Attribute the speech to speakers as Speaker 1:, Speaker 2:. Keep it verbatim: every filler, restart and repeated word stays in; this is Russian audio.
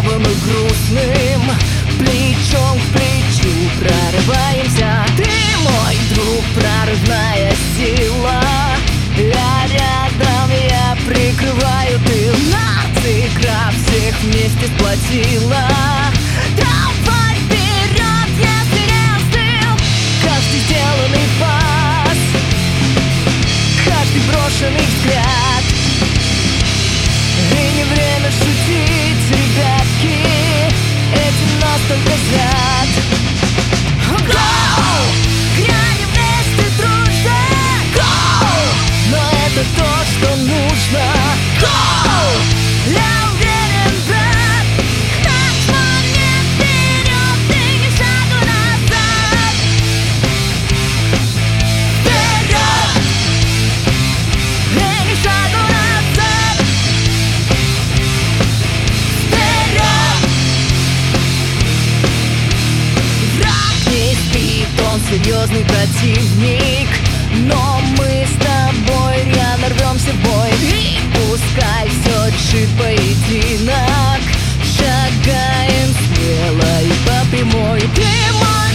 Speaker 1: взволнованным и грустным, плечом к плечу прорываемся. Ты мой друг, прорывная сила, я рядом, я прикрываю тыл. Нас игра всех вместе сплотила. Давай вперед, если не остыл каждый сделанный пас, каждый брошенный взгляд. И не время шутить, ребятки, этим нас только зрят. Гоу! Грани вместе дружно! Гоу! Но это то, что нужно. Гоу! Я уверен, брат, наш момент вперед, и ни шагу назад. Вперед! И ни шагу назад. Вперед! Враг не спит, он серьезный противник, но мы с тобой рьяно рвемся в бой. И пускай все решит поединок, шагаем смело и по прямой. Ты мой